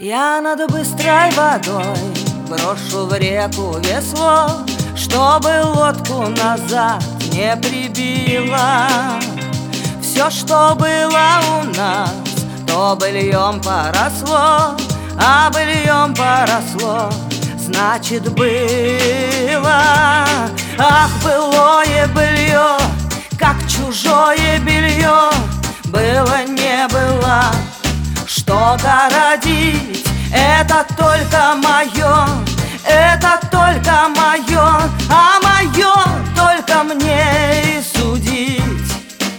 Я над быстрой водой брошу в реку весло, чтобы лодку назад не прибило. Все, что было у нас, то быльем поросло, а быльем поросло, значит было. Ах, былое былье, как чужое белье, было не было. Что-то родить, это только мое, это только мое, а мое только мне и судить.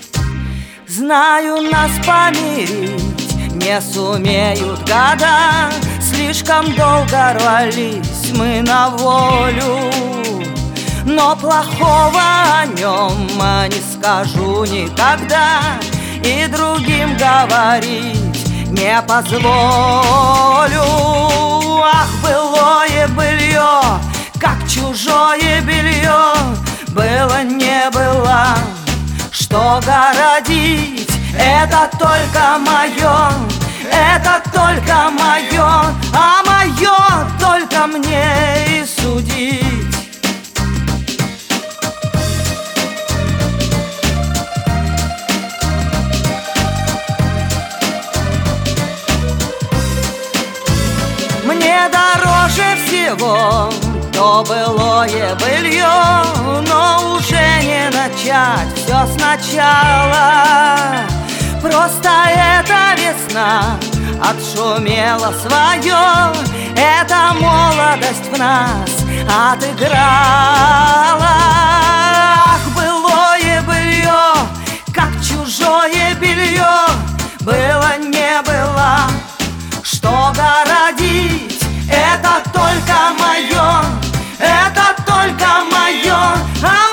Знаю, нас помирить не сумеют года, слишком долго рвались мы на волю. Но плохого о нем не скажу никогда, и другим говорить не позволю. Ах, былое былье, как чужое белье, было не было. Что городить, это только мое, это только мое, а мое только мне и судить. Мне дороже всего то былое былье, но уже не начать все сначала. Просто эта весна отшумела свое, эта молодость в нас отыграла. Ах, былое былье, как чужое белье, было не было. Что городить, это только мое, это только мое, а